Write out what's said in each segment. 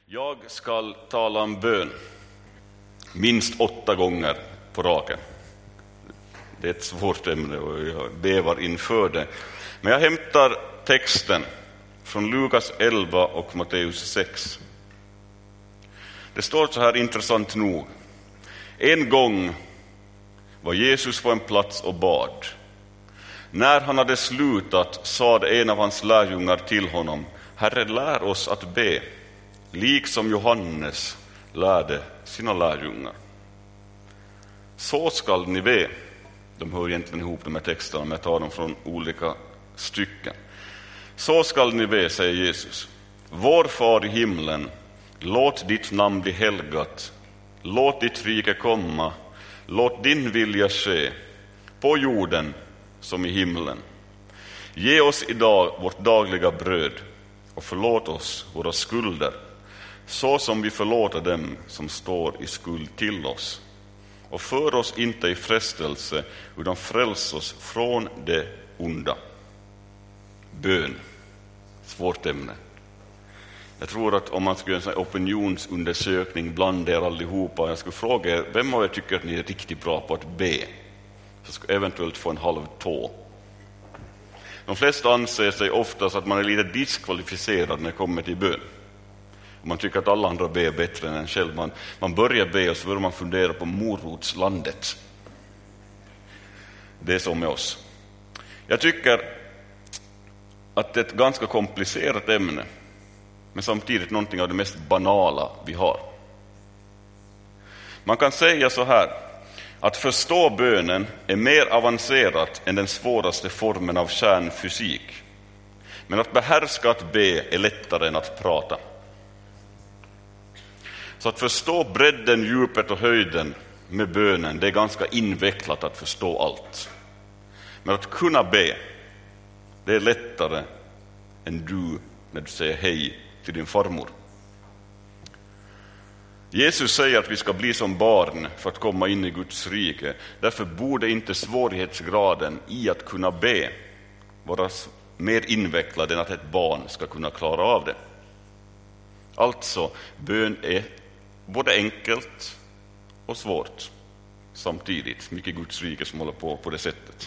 Jag ska tala om bön minst 8 gånger på raken. Det är ett svårt ämne och jag bävar inför det. Men jag hämtar texten från Lukas 11 och Matteus 6. Det står så här intressant nog. En gång var Jesus på en plats och bad. När han hade slutat sade en av hans lärjungar till honom: Herre, lär oss att be, liksom Johannes lärde sina lärjungar. Så skall ni be. De hör egentligen ihop de här texterna, men jag tar dem från olika stycken. Så skall ni be, säger Jesus. Vår far i himlen, låt ditt namn bli helgat. Låt ditt rike komma. Låt din vilja ske, på jorden som i himlen. Ge oss idag vårt dagliga bröd och förlåt oss våra skulder, så som vi förlåter dem som står i skuld till oss. Och för oss inte i frestelse, utan fräls oss från det onda. Bön, svårt ämne. Jag tror att om man skulle göra en opinionsundersökning bland er allihopa, jag skulle fråga er, vem av er tycker att ni är riktigt bra på att be? Så skulle eventuellt få en halv tå. De flesta anser sig oftast att man är lite diskvalificerad när det kommer till bön. Man tycker att alla andra ber bättre än en själv. Man börjar be och så börjar man fundera på morotslandet. Det är så med oss. Jag tycker att det är ett ganska komplicerat ämne, men samtidigt någonting av det mest banala vi har. Man kan säga så här, att förstå bönen är mer avancerat än den svåraste formen av kärnfysik. Men att behärska att be är lättare än att prata. Så att förstå bredden, djupet och höjden med bönen, det är ganska invecklat att förstå allt. Men att kunna be, det är lättare än du när du säger hej till din farmor. Jesus säger att vi ska bli som barn för att komma in i Guds rike. Därför borde inte svårighetsgraden i att kunna be vara mer invecklad än att ett barn ska kunna klara av det. Alltså, bön är både enkelt och svårt samtidigt. Mycket Guds rike som håller på det sättet.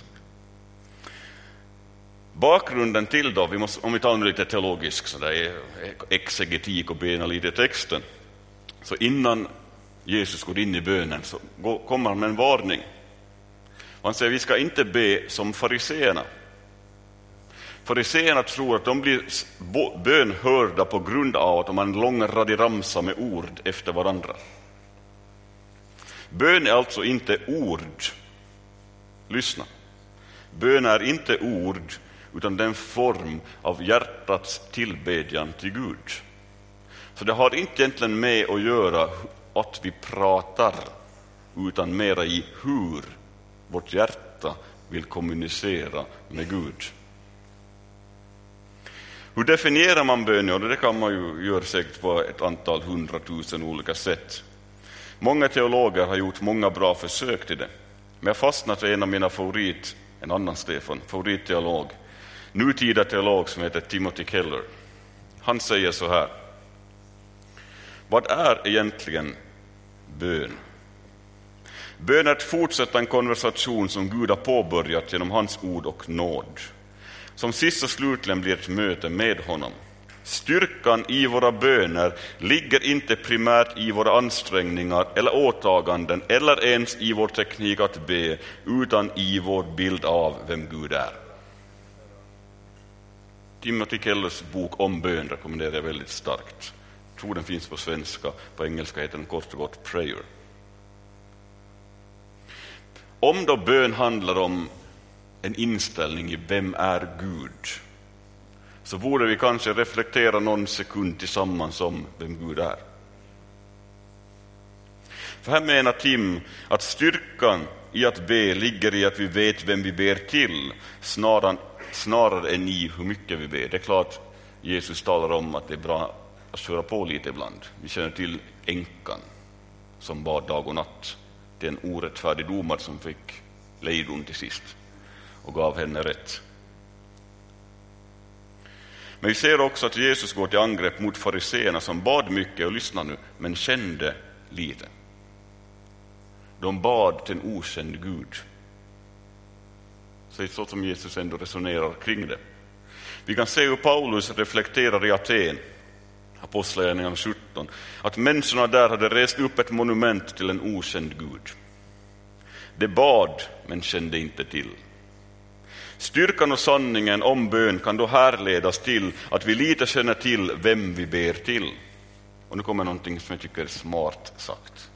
Bakgrunden till då, om vi tar lite teologisk exegetik och bena lite i texten. Så innan Jesus går in i bönen så kommer han med en varning. Han säger vi ska inte be som fariseerna. Fariseerna tror att de blir bönhörda på grund av att de har en lång radiramsa med ord efter varandra. Bön är alltså inte ord. Lyssna. Bön är inte ord, utan den form av hjärtats tillbedjan till Gud. Så det har inte egentligen med att göra att vi pratar, utan mera i hur vårt hjärta vill kommunicera med Gud. Hur definierar man bön? Ja, det kan man ju göra säkert på ett antal 100 000 olika sätt. Många teologer har gjort många bra försök till det. Men jag fastnat för en av mina favoritteolog, nutida teolog som heter Timothy Keller. Han säger så här: vad är egentligen bön? Bön är att fortsätta en konversation som Gud har påbörjat genom hans ord och nåd. Som sist och slutligen blir ett möte med honom. Styrkan i våra böner ligger inte primärt i våra ansträngningar eller åtaganden eller ens i vår teknik att be, utan i vår bild av vem Gud är. Timothy Kellers bok om bön rekommenderar jag väldigt starkt. Jag tror den finns på svenska, på engelska heter den kort och gott Prayer. Om då bön handlar om en inställning i vem är Gud, så borde vi kanske reflektera någon sekund tillsammans om vem Gud är. För här menar Tim att styrkan i att be ligger i att vi vet vem vi ber till, snarare än i hur mycket vi ber. Det är klart Jesus talar om att det är bra att köra på lite ibland. Vi känner till änkan som bad dag och natt. Det är en orättfärdig domare som fick lejdon till sist och gav henne rätt. Men vi ser också att Jesus går till angrepp mot fariseerna som bad mycket, och lyssna nu, men kände lite. De bad till en okänd Gud. Så det är så som Jesus ändå resonerar kring det. Vi kan se hur Paulus reflekterar i Aten, Apostlagärningarna 17, att människorna där hade rest upp ett monument till en okänd Gud. De bad men kände inte till. Styrkan och sanningen om bön kan då härledas till att vi lite känner till vem vi ber till. Och nu kommer någonting som jag tycker är smart sagt.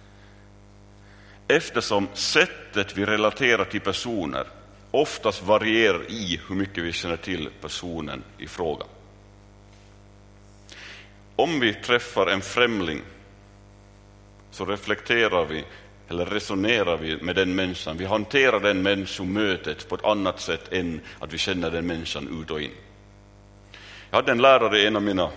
Eftersom sättet vi relaterar till personer oftast varierar i hur mycket vi känner till personen i fråga. Om vi träffar en främling så reflekterar vi eller resonerar vi med den människan. Vi hanterar den människomötet på ett annat sätt än att vi känner den människan ut och in. Jag hade en lärare i en av mina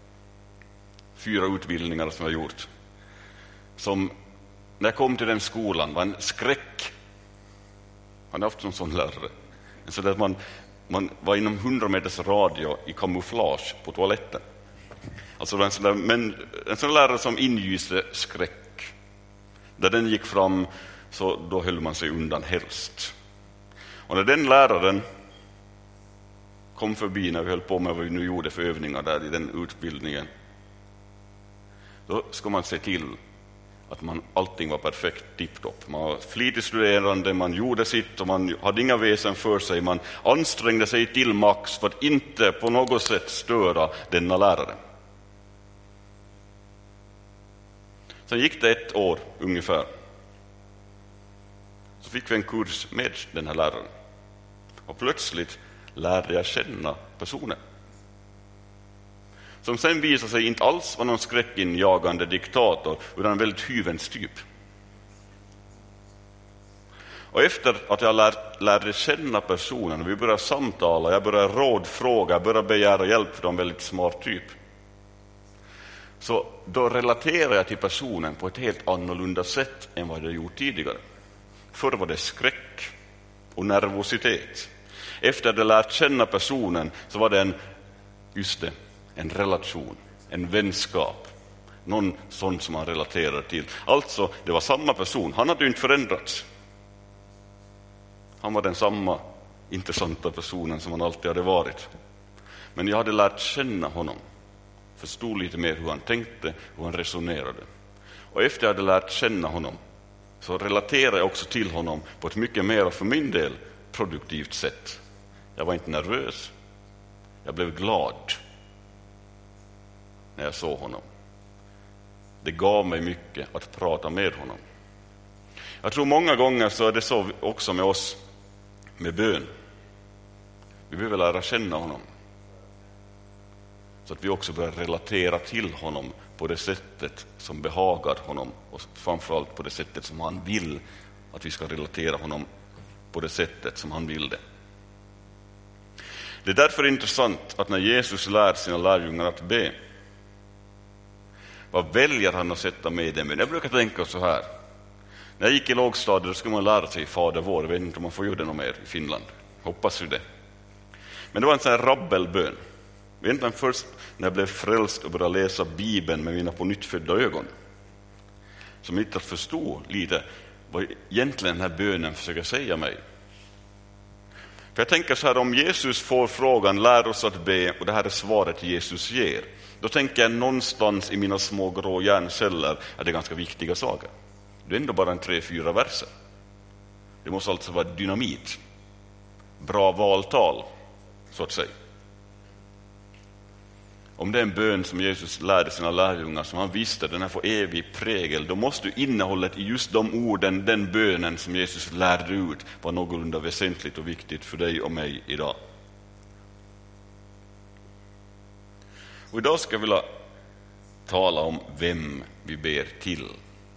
4 utbildningar som jag gjort, som när jag kom till den skolan var en skräck. Han hade haft en sån lärare. Så att man var inom 100 meters radio i kamouflage på toaletten. Alltså en sån lärare som ingyste skräck. Där den gick fram, så då höll man sig undan helst. Och när den läraren kom förbi när vi höll på med vad vi nu gjorde för övningar där i den utbildningen, då ska man se till att allting var perfekt, tipptopp. Man var flitig studerande, man gjorde sitt och man hade inga väsen för sig. Man ansträngde sig till max för att inte på något sätt störa denna lärare. Sen gick det 1 år ungefär. Så fick vi en kurs med den här läraren. Och plötsligt lärde jag känna personen. Som sen visade sig inte alls vara någon skräckinjagande diktator, utan en väldigt hyvens typ. Och efter att jag lärde känna personen och vi började samtala, jag började rådfråga, jag började begära hjälp för en väldigt smart typ. Så då relaterar jag till personen på ett helt annorlunda sätt än vad jag gjort tidigare. Förr var det skräck och nervositet. Efter att jag lärt känna personen så var det en relation, en vänskap. Någon sån som man relaterar till. Alltså, det var samma person. Han hade ju inte förändrats. Han var den samma intressanta personen som han alltid hade varit. Men jag hade lärt känna honom. Förstod lite mer hur han tänkte, hur han resonerade. Och efter jag hade lärt känna honom så relaterade jag också till honom på ett mycket mer för min del produktivt sätt. Jag var inte nervös. Jag blev glad när jag såg honom. Det gav mig mycket att prata med honom. Jag tror många gånger så är det så också med oss med bön. Vi behöver lära känna honom. Så att vi också börjar relatera till honom på det sättet som behagar honom. Och framförallt på det sättet som han vill att vi ska relatera honom på det sättet som han vill det. Det är därför intressant att när Jesus lär sina lärjungar att be, vad väljer han att sätta med dem? Jag brukar tänka så här. När jag gick i lågstadiet skulle man lära sig Fader vår. Jag vet inte om man får göra det något mer i Finland. Hoppas ju det. Men det var en sån här rabbelbön. Egentligen först när jag blev frälst och började läsa Bibeln med mina på nytt födda ögon, som inte att förstå lite vad egentligen den här bönen försöker säga mig. För jag tänker så här, om Jesus får frågan, lär oss att be, och det här är svaret Jesus ger, då tänker jag någonstans i mina små grå hjärnceller att det är ganska viktiga saker. Det är ändå bara en 3-4 verser. Det måste alltså vara dynamit. Bra valtal, så att säga. Om det är en bön som Jesus lärde sina lärjungar, som han visste den här får evig prägel, då måste innehållet i just de orden, den bönen som Jesus lärde ut, vara någorlunda väsentligt och viktigt för dig och mig idag. Och idag ska jag vilja tala om vem vi ber till.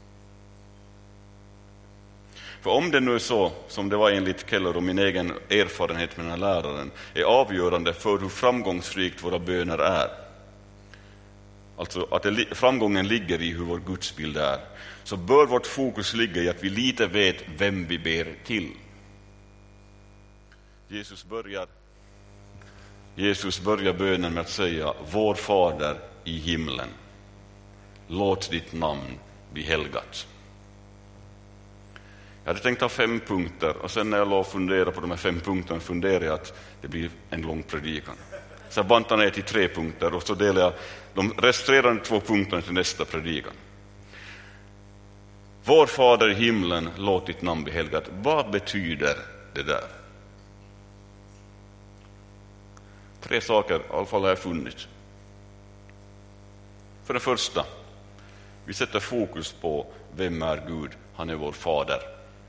För om det nu är så, som det var enligt Keller och min egen erfarenhet med den här läraren, är avgörande för hur framgångsrikt våra böner är, alltså att framgången ligger i hur vår gudsbild är, så bör vårt fokus ligga i att vi lite vet vem vi ber till. Jesus börjar Jesus börjar bönen med att säga: Vår Fader i himlen, låt ditt namn bli helgat. Jag hade tänkt ha 5 punkter, och sen när jag låg och funderade på de här 5 punkterna funderade jag att det blir en lång predikan. Så jag bantade ner till 3 punkter och så delade jag de resterande 2 punkterna till nästa predikan. Vår Fader i himlen, låt ditt namn bli helgat. Vad betyder det där? 3 saker, i alla fall har jag funnit. För det första, vi sätter fokus på vem är Gud. Han är vår Fader.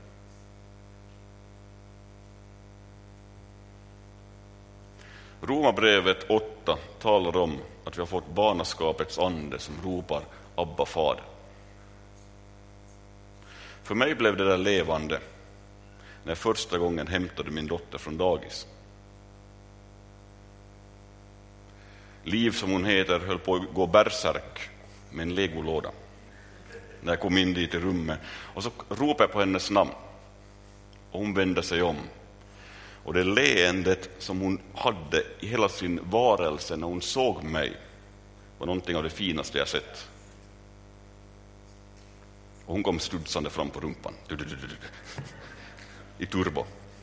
Romarbrevet 8 talar om att vi har fått barnaskapets ande som ropar Abba, Fader. För mig blev det där levande när jag första gången hämtade min dotter från dagis. Liv, som hon heter, höll på att gå bärsärk med en legolåda. När jag kom in dit i rummet och så ropade jag på hennes namn. Och hon vände sig om. Och det leendet som hon hade i hela sin varelse när hon såg mig var någonting av det finaste jag sett. Och hon kom studsande fram på rumpan. I turbo.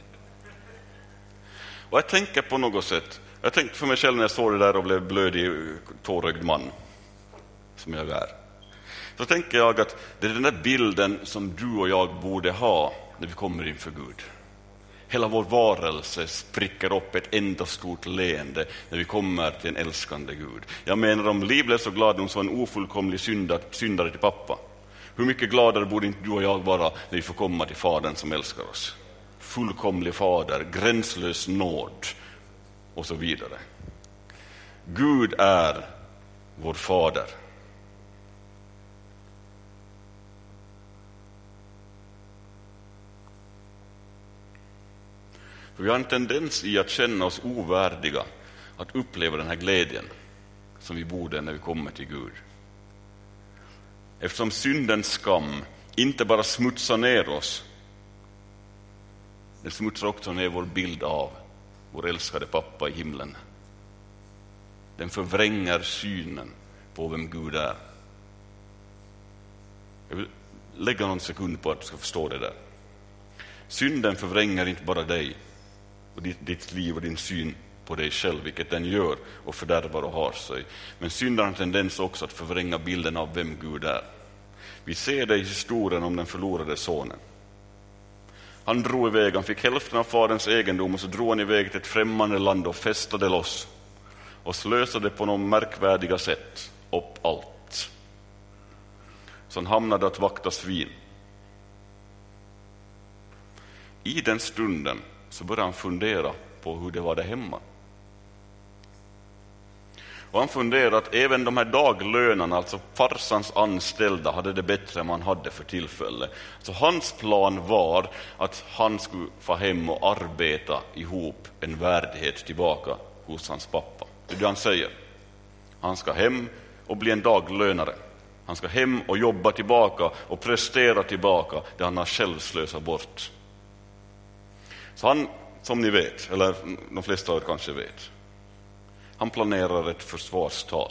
Och jag tänker på något sätt. Jag tänkte för mig själv när jag såg det där och blev blödig, tårögd man. Som jag är. Så tänker jag att det är den där bilden som du och jag borde ha när vi kommer inför Gud. Hela vår varelse spricker upp ett enda stort leende när vi kommer till en älskande Gud. Jag menar, om Liv blev så glad hon så en ofullkomlig syndare till pappa. Hur mycket gladare borde inte du och jag vara när vi får komma till Fadern som älskar oss? Fullkomlig Fader, gränslös nåd och så vidare. Gud är vår Fader. För vi har en tendens i att känna oss ovärdiga att uppleva den här glädjen som vi borde när vi kommer till Gud. Eftersom syndens skam inte bara smutsar ner oss, den smutsar också ner vår bild av vår älskade pappa i himlen. Den förvränger synen på vem Gud är. Jag vill lägga någon sekund på att du ska förstå det där. Synden förvränger inte bara dig och ditt liv och din syn på dig själv, vilket den gör och fördärvar och har sig. Men synden har en tendens också att förvränga bilden av vem Gud är. Vi ser det i historien om den förlorade sonen. Han drog iväg, han fick hälften av faderns egendom och så drog han iväg till ett främmande land och fästade loss. Och slösade på någon märkvärdiga sätt upp allt. Så han hamnade att vakta svin. I den stunden så började han fundera på hur det var där hemma. Och han funderade att även de här daglönarna, alltså farsans anställda, hade det bättre än man hade för tillfälle. Så hans plan var att han skulle få hem och arbeta ihop en värdighet tillbaka hos hans pappa. Det är det han säger. Han ska hem och bli en daglönare. Han ska hem och jobba tillbaka och prestera tillbaka det han har själv slösat bort. Så han, som ni vet, eller de flesta av er kanske vet, han planerar ett försvarstal.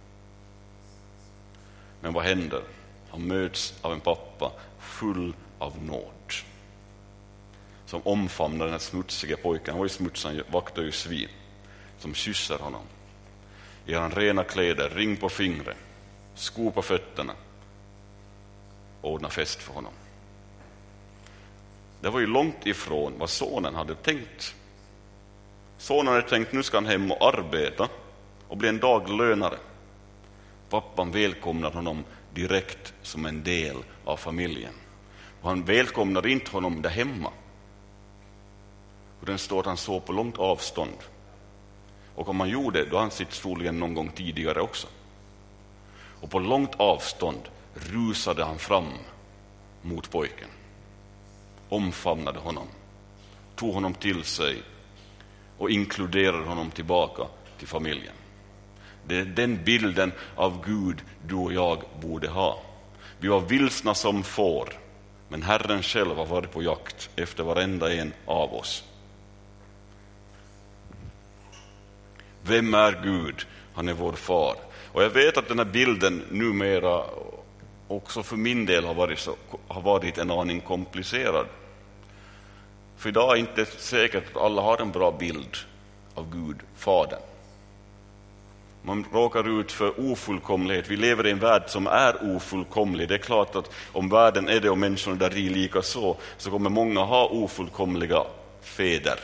Men vad händer? Han möts av en pappa full av nåd. Som omfamnar den här smutsiga pojken. Han var ju smutsig, han vaktar ju svin. Som kysser honom. Ger han rena kläder, ring på fingret, skor på fötterna. Ordnar fest för honom. Det var ju långt ifrån vad sonen hade tänkt. Sonen hade tänkt, nu ska han hem och arbeta och bli en daglönare. Pappan välkomnar honom direkt som en del av familjen. Och han välkomnar inte honom där hemma. Och den står att han såg på långt avstånd. Och om han gjorde det, då har han sitt troligen någon gång tidigare också. Och på långt avstånd rusade han fram mot pojken. Omfamnade honom. Tog honom till sig. Och inkluderade honom tillbaka till familjen. Det är den bilden av Gud du och jag borde ha. Vi var vilsna som får. Men Herren själv har varit på jakt efter varenda en av oss. Vem är Gud? Han är vår far. Och jag vet att den här bilden numera också för min del har varit en aning komplicerad. För idag är det inte säkert att alla har en bra bild av Gud, Fadern. Man råkar ut för ofullkomlighet. Vi lever i en värld som är ofullkomlig. Det är klart att om världen är det och människorna där i lika så kommer många ha ofullkomliga fäder.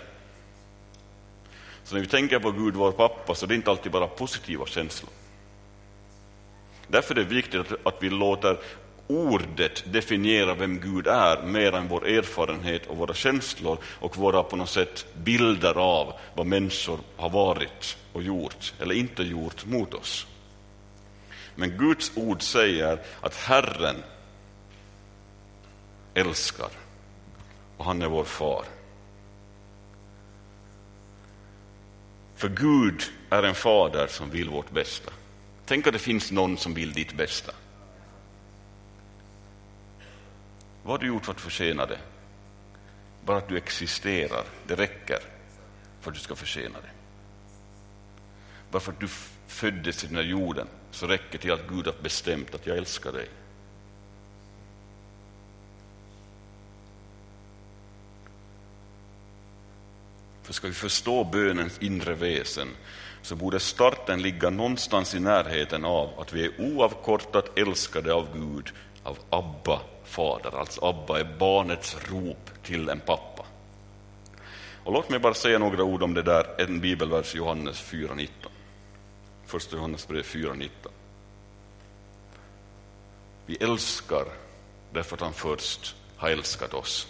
Så när vi tänker på Gud, vår pappa, så är det inte alltid bara positiva känslor. Därför är det viktigt att vi låter ordet definiera vem Gud är mer än vår erfarenhet och våra känslor och våra på något sätt bilder av vad människor har varit och gjort eller inte gjort mot oss. Men Guds ord säger att Herren älskar och han är vår far. För Gud är en fader som vill vårt bästa. Tänk att det finns någon som vill ditt bästa. Vad har du gjort för att förtjäna det? Bara att du existerar, det räcker för att du ska förtjäna det. Bara för att du föddes i den här jorden så räcker till att Gud har bestämt att jag älskar dig. För ska vi förstå bönens inre väsen så borde starten ligga någonstans i närheten av att vi är oavkortat älskade av Gud, av Abba, fader. Alltså Abba är barnets rop till en pappa. Och låt mig bara säga några ord om det där, en bibelvers, Johannes 4:19. Första Johannes brev 4:19. Vi älskar därför att han först har älskat oss.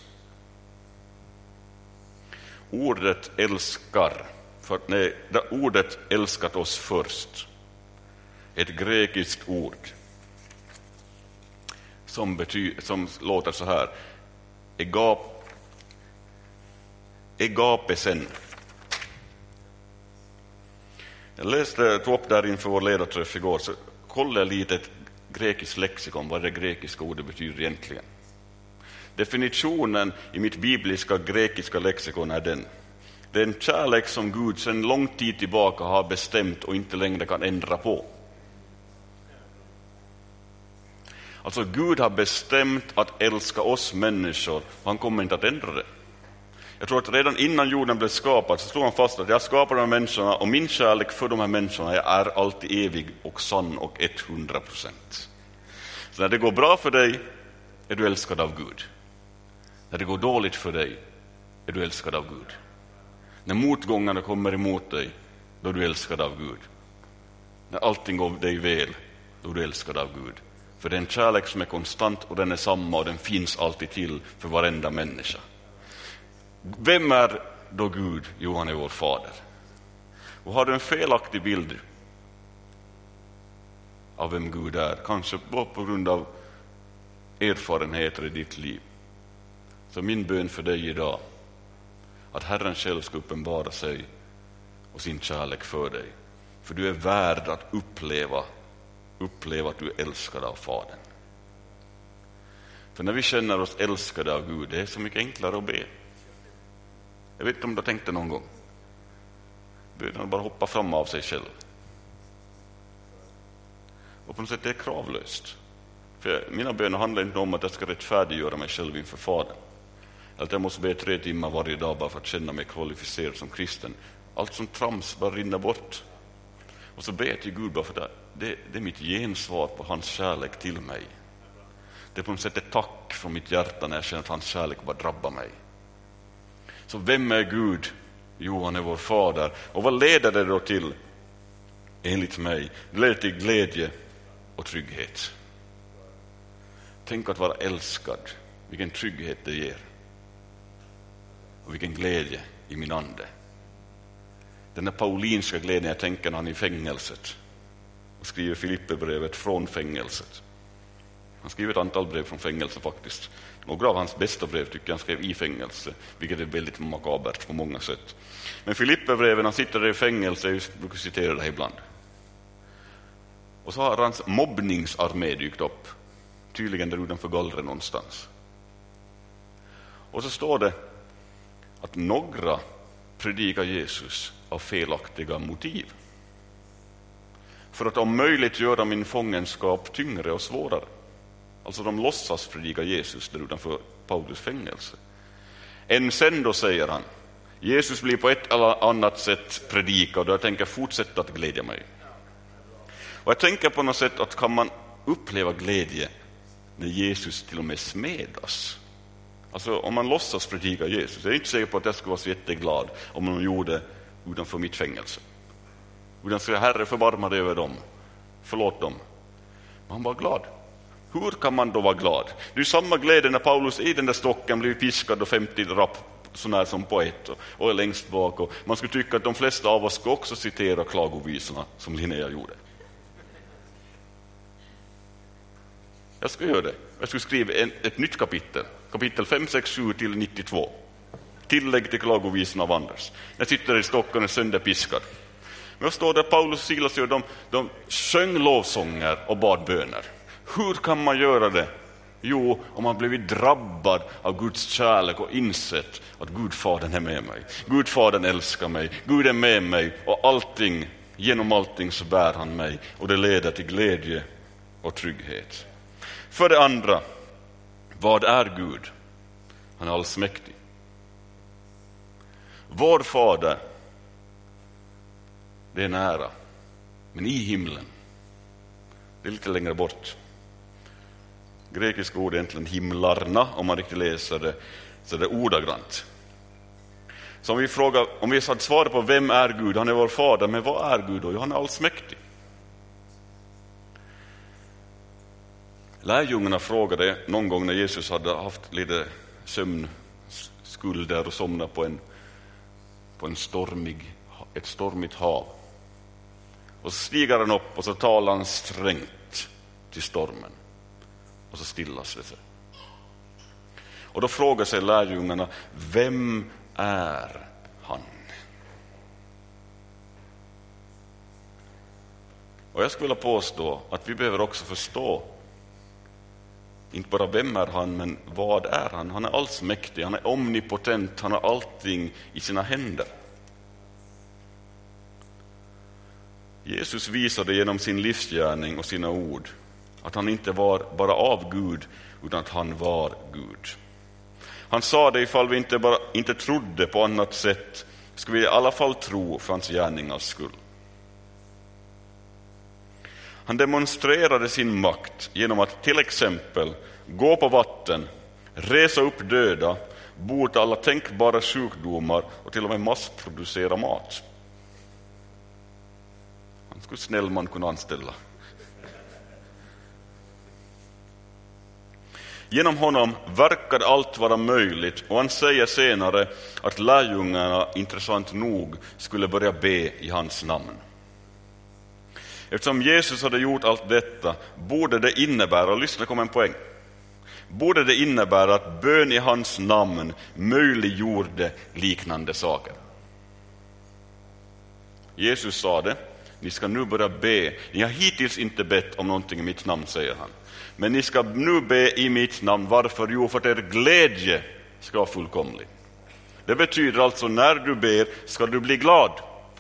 Ordet älskar, ordet älskat oss först, ett grekiskt ord som låter så här: egapesen. Jag tog upp där inför vår ledarträff igår, så kollade jag lite ett grekiskt lexikon, vad det grekiska ordet betyder egentligen. Definitionen i mitt bibliska grekiska lexikon är den: det är en kärlek som Gud sedan lång tid tillbaka har bestämt och inte längre kan ändra på. Alltså Gud har bestämt att älska oss människor. Han kommer inte att ändra det. Jag tror att redan innan jorden blev skapad så slår han fast att jag skapar de här människorna och min kärlek för de här människorna är alltid evig och sann och 100%. Så när det går bra för dig är du älskad av Gud. När det går dåligt för dig är du älskad av Gud. När motgångarna kommer emot dig, då är du älskad av Gud. När allting går dig väl, då är du älskad av Gud. För det är en kärlek som är konstant och den är samma och den finns alltid till för varenda människa. Vem är då Gud? Jo, han är vår fader. Och har du en felaktig bild av vem Gud är, kanske bara på grund av erfarenheter i ditt liv, så min bön för dig idag att Herren själv ska uppenbara sig och sin kärlek för dig. För du är värd att uppleva att du är älskad av Fadern. För när vi känner oss älskade av Gud, det är så mycket enklare att be. Jag vet inte om du tänkte någon gång. Bönen bara hoppa fram av sig själv. Och på något sätt är det kravlöst. För mina böner handlar inte om att jag ska rättfärdiggöra mig själv inför Fadern. Att jag måste be 3 timmar varje dag bara för att känna mig kvalificerad som kristen. Allt som trams bara rinner bort. Och så ber jag till Gud bara för det är mitt gensvar på hans kärlek till mig. Det är på något sätt ett tack från mitt hjärta när jag känner att hans kärlek bara drabbar mig. Så vem är Gud? Jo, han är vår fader. Och vad leder det då till? Enligt mig, det leder till glädje och trygghet. Tänk att vara älskad. Vilken trygghet det ger. Och vilken glädje i min ande. Den där paulinska glädjen jag tänker när han är i fängelset och skriver Filipperbrevet från fängelset. Han skriver ett antal brev från fängelse faktiskt. Några av hans bästa brev tycker jag han skrev i fängelse, vilket är väldigt makabert på många sätt. Men Filipperbreven, han sitter där i fängelse, jag brukar citera det ibland. Och så har hans mobbningsarmé dykt upp, tydligen där utanför gallren någonstans. Och så står det att några predikar Jesus av felaktiga motiv. för att om möjligt göra min fångenskap tyngre och svårare. Alltså de låtsas predika Jesus där utanför Paulus fängelse. Än sen då, säger han, Jesus blir på ett eller annat sätt predikad och jag tänker fortsätta att glädja mig. Och jag tänker på något sätt att kan man uppleva glädje när Jesus till och med smedas. Alltså om man låtsas predika Jesus, jag är inte säker på att jag skulle vara så jätteglad om någon gjorde utanför mitt fängelse. Utan säga, Herre, förbarma dig över dem, förlåt dem. Man var glad. Hur kan man då vara glad? Det är samma glädje när Paulus i den där stocken blev piskad och 50 rapp sån här som poet och är längst bak. Och man skulle tycka att de flesta av oss ska också citera klagovisorna som Linnea gjorde. Jag ska göra det. Jag ska skriva ett nytt kapitel. Kapitel 5, 6, 7 till 92. Tillägg till klagovisorna av Anders. Jag sitter i stocken och sönderpiskad. Men jag står där Paulus och Silas och de sjöng lovsånger och bad böner. Hur kan man göra det? Jo, om man blivit drabbad av Guds kärlek och insett att Gudfadern är med mig. Gudfadern älskar mig. Gud är med mig och allting, genom allting så bär han mig. Och det leder till glädje och trygghet. För det andra, vad är Gud? Han är allsmäktig. Vår fader, det är nära, men i himlen. Det är lite längre bort. Grekiska ord är egentligen himlarna, om man riktigt läser det, så det är ordagrant. Så om vi hade svarat på vem är Gud? Han är vår fader, men vad är Gud då? Jo, han är allsmäktig. Lärjungarna frågade någon gång när Jesus hade haft lite sömnskulder och somnat på ett stormigt hav. Och så stiger han upp och så talar han strängt till stormen. Och så stillas det sig. Och då frågar sig lärjungarna, vem är han? Och jag skulle vilja påstå att vi behöver också förstå inte bara vem är han, men vad är han? Han är allsmäktig, han är omnipotent, han har allting i sina händer. Jesus visade genom sin livsgärning och sina ord att han inte var bara av Gud, utan att han var Gud. Han sa det, ifall vi inte trodde på annat sätt, skulle vi i alla fall tro för hans gärningars skull. Han demonstrerade sin makt genom att till exempel gå på vatten, resa upp döda, bota alla tänkbara sjukdomar och till och med massproducera mat. Han skulle snäll man kunna anställa. Genom honom verkade allt vara möjligt, och han säger senare att lärjungarna, intressant nog, skulle börja be i hans namn. Eftersom Jesus hade gjort allt detta borde det innebära, och lyssna, kom en poäng, borde det innebära att bön i hans namn möjliggjorde liknande saker. Jesus sa det, ni ska nu börja be. Ni har hittills inte bett om någonting i mitt namn, säger han. Men ni ska nu be i mitt namn. Varför? Jo, för att er glädje ska vara fullkomlig. Det betyder alltså, när du ber ska du bli glad.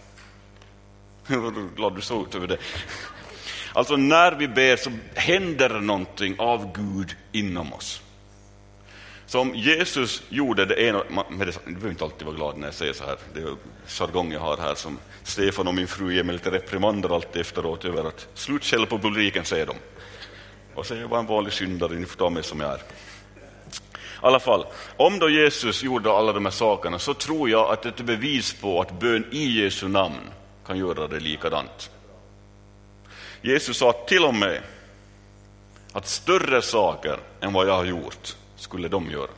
Hur glad du såg ut över det. Alltså när vi ber så händer någonting av Gud inom oss. Som Jesus gjorde det ena, du behöver inte alltid vara glad när jag säger så här. Det är jargong jag har här som Stefan och min fru ger mig lite reprimander alltid efteråt över att slutskäll på publiken, säger de. Och så är jag bara en vanlig syndare, ni får ta mig som jag är. I alla fall, om då Jesus gjorde alla de här sakerna, så tror jag att det är ett bevis på att bön i Jesu namn kan göra det likadant. Jesus sa till och med att större saker än vad jag har gjort skulle de göra.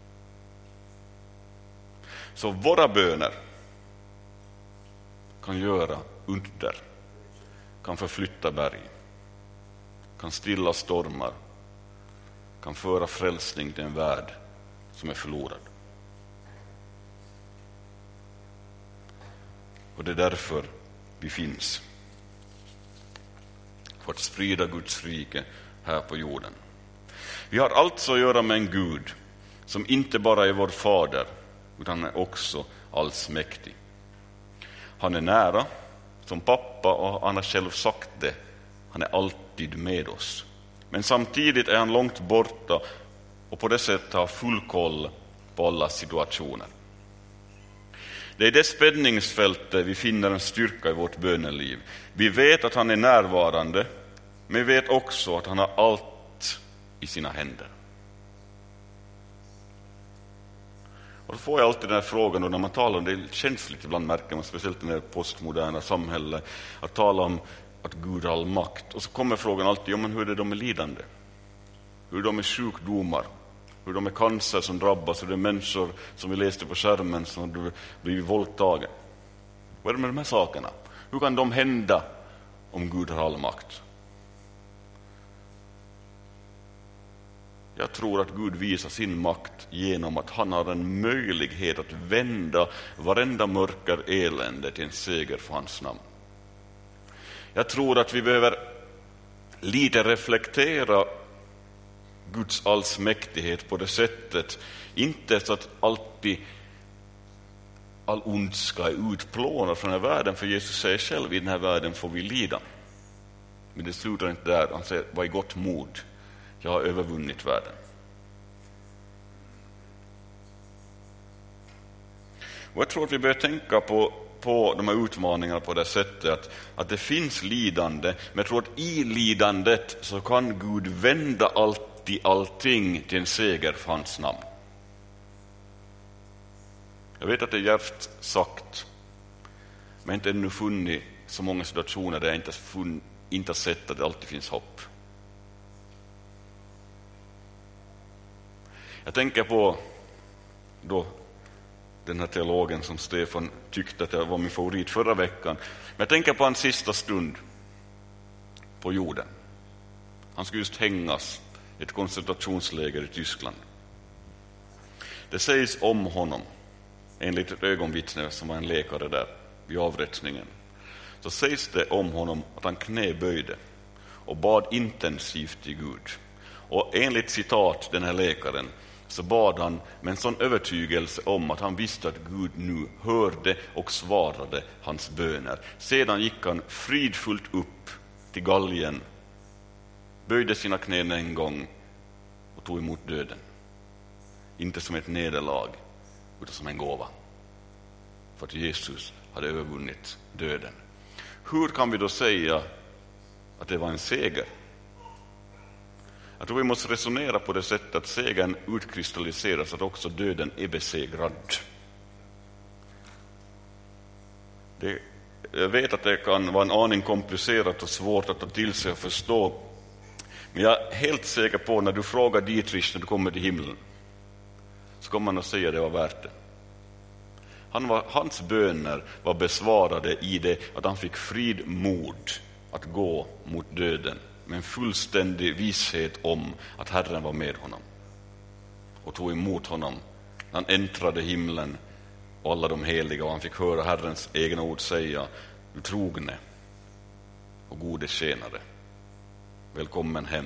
Så våra böner kan göra under, kan förflytta berg, kan stilla stormar, kan föra frälsning till en värld som är förlorad. Och det är därför vi finns. För att sprida Guds rike här på jorden. Vi har alltså att göra med en Gud som inte bara är vår fader, utan är också allsmäktig. Han är nära, som pappa, och han har själv sagt det. Han är alltid med oss. Men samtidigt är han långt borta och på det sättet har full koll på alla situationer. Det är i det spänningsfältet vi finner en styrka i vårt böneliv. Vi vet att han är närvarande, men vi vet också att han har allt i sina händer. Och då får jag alltid den här frågan, och när man talar om det, är känsligt ibland, märker man, speciellt i det postmoderna samhället, att tala om att Gud har all makt. Och så kommer frågan alltid, men hur är det de är lidande? Hur är de med sjukdomar? Hur de är cancer som drabbas? Hur det är människor som vi läste på skärmen som blir våldtagen? Vad är det med de här sakerna? Hur kan de hända om Gud har all makt? Jag tror att Gud visar sin makt genom att han har en möjlighet att vända varenda mörker elände till en seger för hans namn. Jag tror att vi behöver lite reflektera Guds allsmäktighet på det sättet, inte så att alltid all ondska är utplånad från den här världen, för Jesus säger själv, i den här världen får vi lida. Men det slutar inte där. Han säger, var i gott mod, jag har övervunnit världen. Och jag tror att vi bör tänka på de här utmaningarna på det sättet att det finns lidande, men jag tror att i lidandet så kan Gud vända allting till en seger för hans namn. Jag vet att det är djärvt sagt, men inte ännu funnit så många situationer där jag inte har sett att det alltid finns hopp. Jag tänker på då den här teologen som Stefan tyckte att jag var min favorit förra veckan. Men jag tänker på hans sista stund på jorden. Han skulle just hängas i ett koncentrationsläger i Tyskland. Det sägs om honom, enligt ett ögonvittne som var en läkare där vid avrättningen, så sägs det om honom att han knäböjde och bad intensivt till Gud. Och enligt citat den här läkaren så bad han med en sån övertygelse om att han visste att Gud nu hörde och svarade hans böner. Sedan gick han fridfullt upp till galgen, böjde sina knän en gång och tog emot döden. Inte som ett nederlag, utan som en gåva. För att Jesus hade övervunnit döden. Hur kan vi då säga att det var en seger? Jag tror vi måste resonera på det sättet att segern utkristalliseras, att också döden är besegrad. Jag vet att det kan vara en aning komplicerat och svårt att ta till sig och förstå. Men jag är helt säker på när du frågar Dietrich när du kommer till himlen, så kommer man att säga att det var värt det. Hans böner var besvarade i det att han fick frid mod att gå mot döden, med en fullständig visshet om att Herren var med honom och tog emot honom när han äntrade himlen och alla de heliga, och han fick höra Herrens egna ord säga: du trogne och gode tjänare, välkommen hem.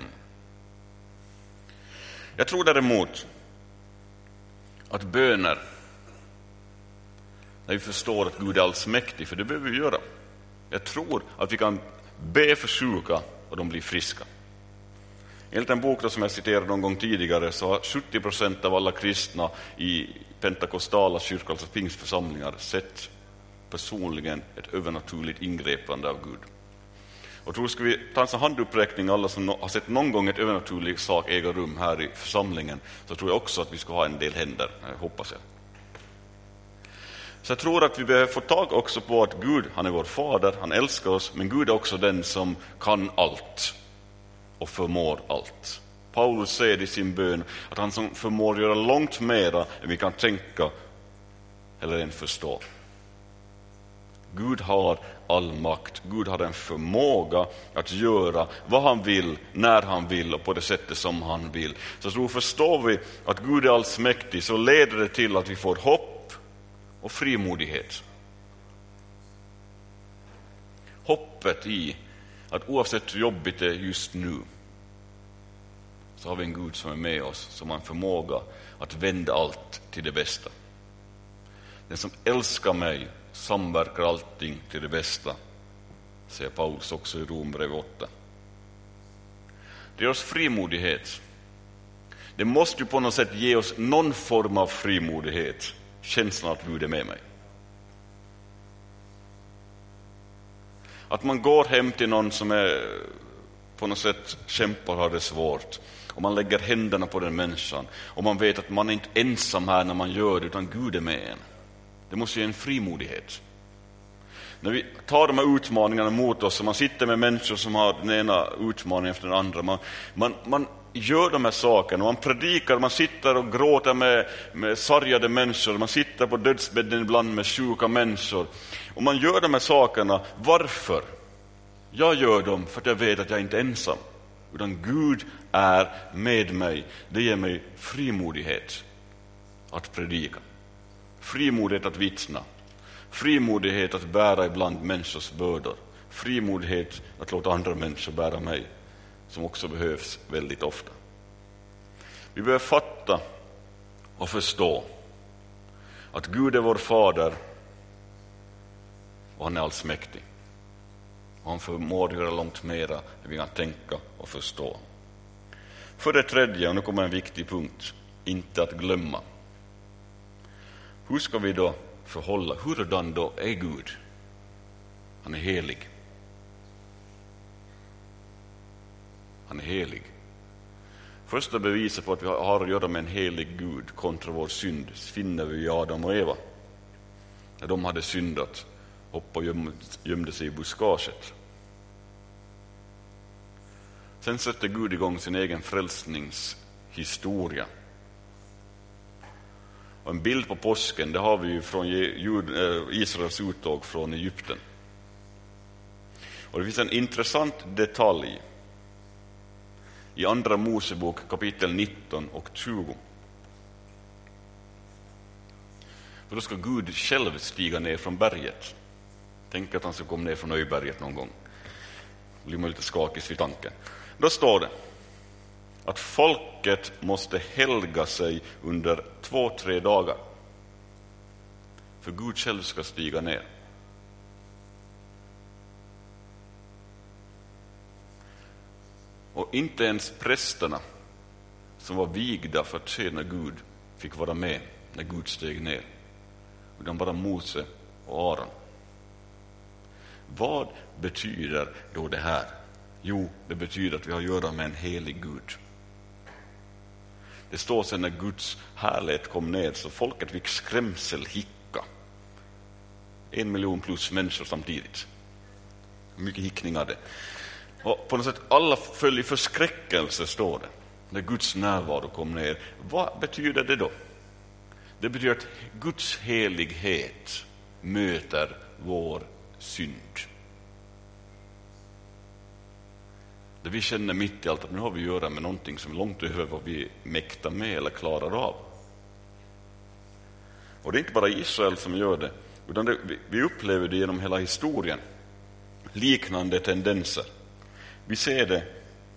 Jag tror däremot att böner, när vi förstår att Gud är allsmäktig, för det behöver vi göra. Jag tror att vi kan be för sjuka och de blir friska. Enligt en bok som jag citerade någon gång tidigare så har 70% av alla kristna i pentakostala kyrkor, alltså pingstförsamlingar, sett personligen ett övernaturligt ingripande av Gud. Och tror ska vi ta en handuppräckning alla som har sett någon gång ett övernaturligt sak äga rum här i församlingen, så tror jag också att vi ska ha en del händer, hoppas jag. Så jag tror att vi behöver få tag också på att Gud, han är vår fader, han älskar oss, men Gud är också den som kan allt och förmår allt. Paulus säger i sin bön att han som förmår göra långt mera än vi kan tänka eller än förstå. Gud har all makt. Gud har en förmåga att göra vad han vill, när han vill och på det sättet som han vill. Så jag tror, förstår vi att Gud är allsmäktig, så leder det till att vi får hopp och frimodighet. Hoppet i att oavsett hur jobbigt det är just nu, så har vi en Gud som är med oss, som har en förmåga att vända allt till det bästa. Den som älskar mig samverkar allting till det bästa säger Paulus också i Romarbrevet 8. Det ger oss frimodighet. Det måste ju på något sätt ge oss någon form av frimodighet. Känslan att Gud är med mig. Att man går hem till någon som är på något sätt kämpar och har det svårt. Och man lägger händerna på den människan. Och man vet att man är inte ensam här när man gör det, utan Gud är med en. Det måste ge en frimodighet. När vi tar de här utmaningarna mot oss, och man sitter med människor som har den ena utmaningen efter den andra. Man gör de här sakerna, man predikar, man sitter och gråter med sargade människor. Man sitter på dödsbädden ibland med sjuka människor. Och man gör de här sakerna. Varför? Jag gör dem för att jag vet att jag inte är ensam. Utan Gud är med mig. Det ger mig frimodighet att predika. Frimodighet att vittna. Frimodighet att bära ibland människors bördor. Frimodighet att låta andra människor bära mig, som också behövs väldigt ofta. Vi behöver fatta och förstå att Gud är vår fader och han är allsmäktig. Och han förmår göra långt mera än vi kan tänka och förstå. För det tredje, och nu kommer en viktig punkt, inte att glömma. Hur ska vi då förhålla? Hurdan då är Gud? Han är helig. Han är helig. Första beviset på att vi har att göra med en helig Gud kontra vår synd finner vi i Adam och Eva. När de hade syndat, hoppade och gömde sig i buskaget. Sen sätter Gud igång sin egen frälsningshistoria. Och en bild på påsken, det har vi ju från Israels uttåg från Egypten. Och det finns en intressant detalj i andra Mosebok kapitel 19 och 20. För då ska Gud själv stiga ner från berget. Tänk att han ska komma ner från Öjberget någon gång. Då blir man lite skakig vid tanken. Då står det att folket måste helga sig under 2-3 dagar. För Gud själv ska stiga ner. Och inte ens prästerna som var vigda för att tjäna Gud fick vara med när Gud steg ner. Utan bara Mose och Aron. Vad betyder då det här? Jo, det betyder att vi har att göra med en helig Gud. Det står sen när Guds härlighet kom ner så folket fick skrämselhicka. 1 miljon plus människor samtidigt. Mycket hickning hade. Och på något sätt alla föll i förskräckelse, står det, när Guds närvaro kom ner. Vad betyder det då? Det betyder att Guds helighet möter vår synd. Det vi känner mitt i allt att nu har vi att göra med någonting som är långt över vad vi mäktar med eller klarar av. Och det är inte bara Israel som gör det, utan vi upplever det genom hela historien. Liknande tendenser. Vi ser det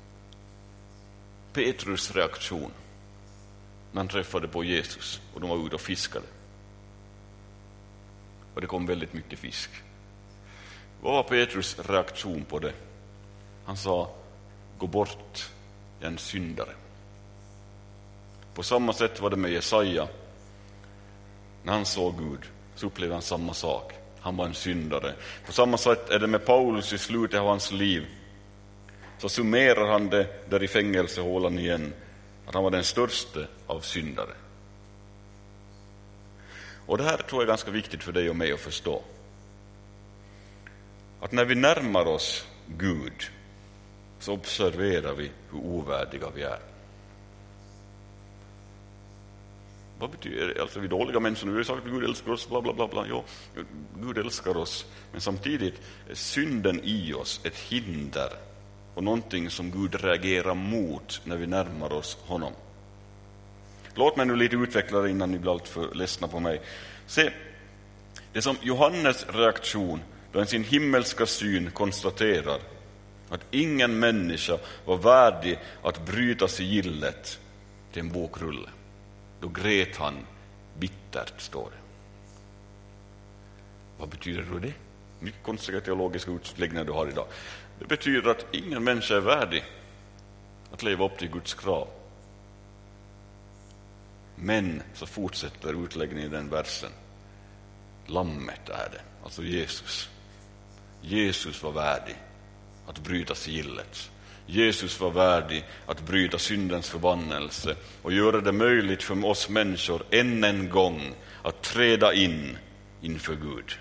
Petrus reaktion när han träffade på Jesus och de var ute och fiskade. Och det kom väldigt mycket fisk. Vad var Petrus reaktion på det? Han sa: gå bort, jag är en syndare. På samma sätt var det med Jesaja. När han såg Gud så upplevde han samma sak. Han var en syndare. På samma sätt är det med Paulus i slutet av hans liv. Så summerar han det där i fängelsehålan igen, att han var den största av syndare. Och det här tror jag är ganska viktigt för dig och mig att förstå. Att när vi närmar oss Gud så observerar vi hur ovärdiga vi är. Vad betyder det? Alltså vi är dåliga människor. Vi har sagt att Gud älskar oss, bla bla bla bla. Ja, Gud älskar oss. Men samtidigt är synden i oss ett hinder och någonting som Gud reagerar mot när vi närmar oss honom. Låt mig nu lite utveckla det innan ni blir allt för ledsna på mig. Se, det som Johannes reaktion då han sin himmelska syn konstaterar att ingen människa var värdig att bryta sig gillet till en bokrulle. Då grät han bittert, står det. Vad betyder då det? mycket konstiga teologiska utläggningar du har idag. Det betyder att ingen människa är värdig att leva upp till Guds krav. Men så fortsätter utläggningen i den versen. Lammet är det, alltså Jesus. Jesus var värdig att bryta sigillet. Jesus var värdig att bryta syndens förbannelse och göra det möjligt för oss människor än en gång att träda in inför Gud.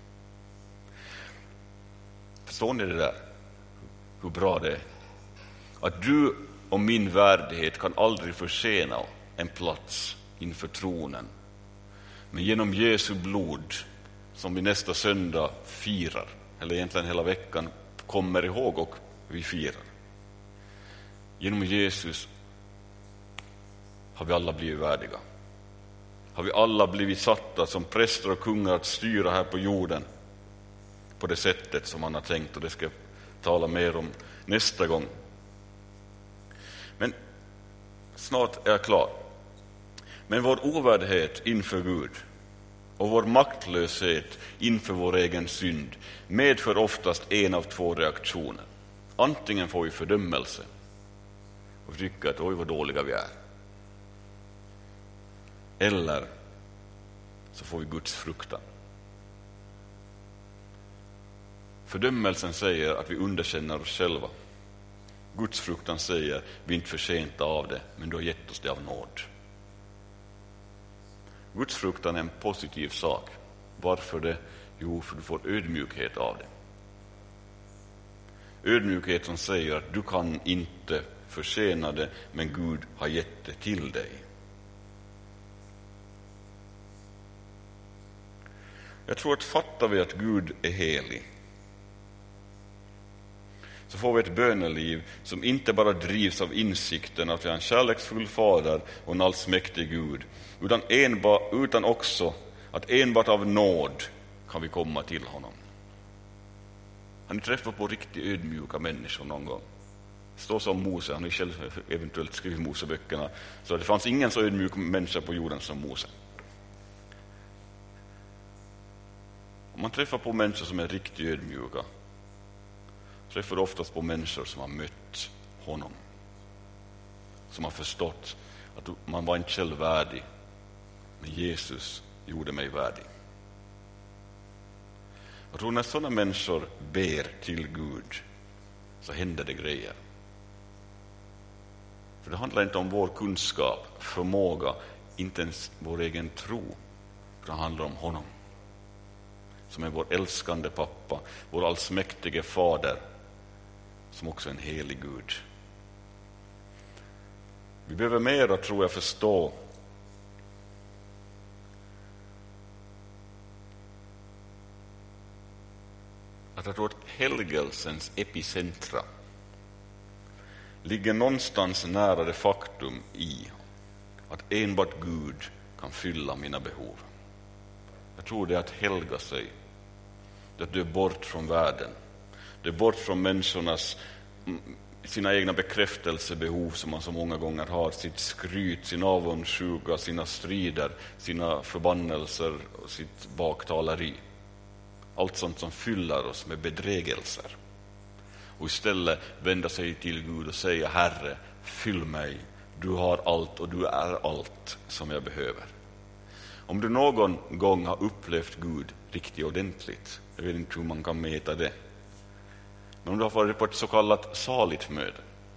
Förstår ni det där? Hur bra det är? Att du och min värdighet kan aldrig försena en plats inför tronen. Men genom Jesu blod, som vi nästa söndag firar, eller egentligen hela veckan kommer ihåg och vi firar. Genom Jesus har vi alla blivit värdiga. Har vi alla blivit satta som präster och kungar att styra här på jorden på det sättet som han har tänkt, och det ska jag tala mer om nästa gång. Men snart är jag klar. Men vår ovärdighet inför Gud och vår maktlöshet inför vår egen synd medför oftast en av två reaktioner. Antingen får vi fördömelse och tycker att oj vad dåliga vi är. Eller så får vi Guds fruktan. Fördömelsen säger att vi underkänner oss själva. Guds fruktan säger vi är inte förtjänta av det, men du har gett oss det av nåd. Guds fruktan är en positiv sak. Varför det? Jo, för du får ödmjukhet av det. Ödmjukhet som säger att du kan inte förtjäna det, men Gud har gett det till dig. Jag tror att fattar vi att Gud är helig, så får vi ett böneliv som inte bara drivs av insikten att vi har en kärleksfull fader och en allsmäktig Gud, utan också att enbart av nåd kan vi komma till honom. Har ni träffat på riktigt ödmjuka människor någon gång? Står som Mose, han har själv eventuellt skrivit Moseböckerna, så det fanns ingen så ödmjuk människa på jorden som Mose. Om man träffar på människor som är riktigt ödmjuka, träffar oftast på människor som har mött honom, som har förstått att man var inte själv värdig, men Jesus gjorde mig värdig. Jag tror när sådana människor ber till Gud så händer det grejer. För det handlar inte om vår kunskap, förmåga, inte ens vår egen tro. Det handlar om honom, som är vår älskande pappa, vår allsmäktige fader, som också är en helig Gud. Vi behöver mer, tror jag, förstå att jag tror att helgelsens epicentra ligger någonstans nära det faktum i att enbart Gud kan fylla mina behov. Jag tror det är att helga sig, det är att dö bort från världen, det är bort från människornas sina egna bekräftelsebehov som man så många gånger har, sitt skryt, sin avundsjuka, sina strider, sina förbannelser och sitt baktaleri. Allt sånt som fyller oss med bedrägelser. Och istället vända sig till Gud och säga: Herre, fyll mig, du har allt och du är allt som jag behöver. Om du någon gång har upplevt Gud riktigt ordentligt, jag vet inte hur man kan mäta det, men om du har varit på ett så kallat saligt möte,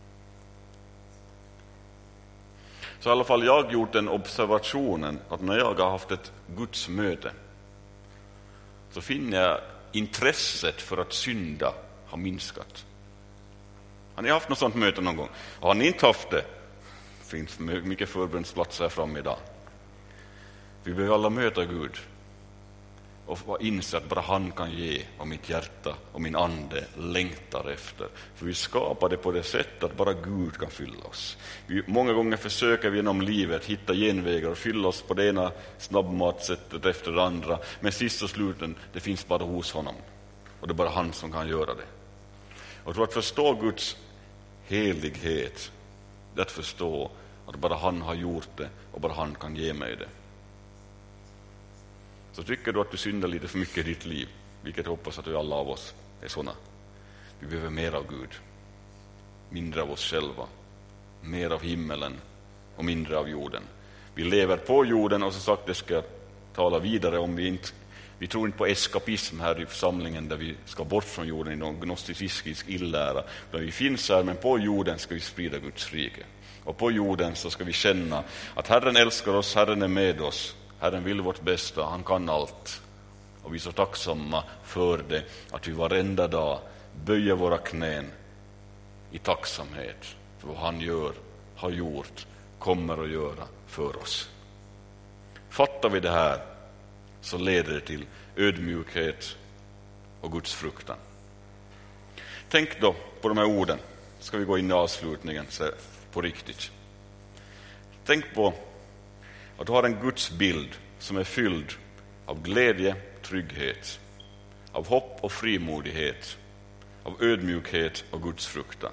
så i alla fall jag gjort den observationen att när jag har haft ett Guds möte så finner jag intresset för att synda har minskat. Har ni haft något sånt möte någon gång? Har ni inte haft det? Finns mycket förbönsplatser här framme idag. Vi behöver alla möta Gud och inse att bara han kan ge vad mitt hjärta och min ande längtar efter. För vi skapar det på det sättet att bara Gud kan fylla oss. Många gånger försöker vi genom livet hitta genvägar och fylla oss på det ena snabbmatsättet efter det andra. Men sist och sluten, det finns bara hos honom. Och det är bara han som kan göra det. Och för att förstå Guds helighet, det att förstå att bara han har gjort det och bara han kan ge mig det. Så tycker du att du syndar lite för mycket i ditt liv, vilket jag hoppas att alla av oss är sådana. Vi behöver mer av Gud, mindre av oss själva, mer av himmelen och mindre av jorden. Vi lever på jorden, och som sagt, det ska jag tala vidare om. Vi tror inte på eskapism här i församlingen, där vi ska bort från jorden i någon gnosticistisk illära. Vi finns här, men på jorden ska vi sprida Guds rike. Och på jorden så ska vi känna att Herren älskar oss, Herren är med oss, Herren vill vårt bästa, han kan allt. Och vi är så tacksamma för det, att vi varenda dag böjer våra knän i tacksamhet för vad han gör, har gjort, kommer att göra för oss. Fattar vi det här, så leder det till ödmjukhet och Guds fruktan. Tänk då på de här orden. Ska vi gå in i avslutningen så på riktigt. Tänk på att du har en Guds bild som är fylld av glädje, trygghet, av hopp och frimodighet, av ödmjukhet och Guds fruktan.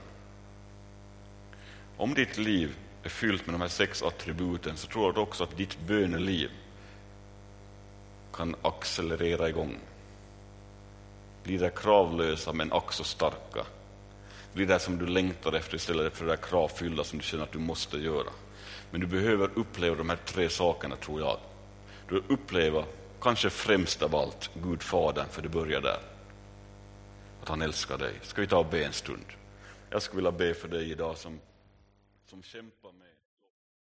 Om ditt liv är fyllt med de här 6 attributen, så tror jag också att ditt böneliv kan accelerera igång. Blir det kravlösa men också starka. Blir det som du längtar efter istället för det kravfyllda som du känner att du måste göra. Men du behöver uppleva de här 3 sakerna, tror jag. Du upplever kanske främst av allt Gud Fadern, för det börjar där. Att han älskar dig. Ska vi ta och be en stund? Jag skulle vilja be för dig idag som kämpar med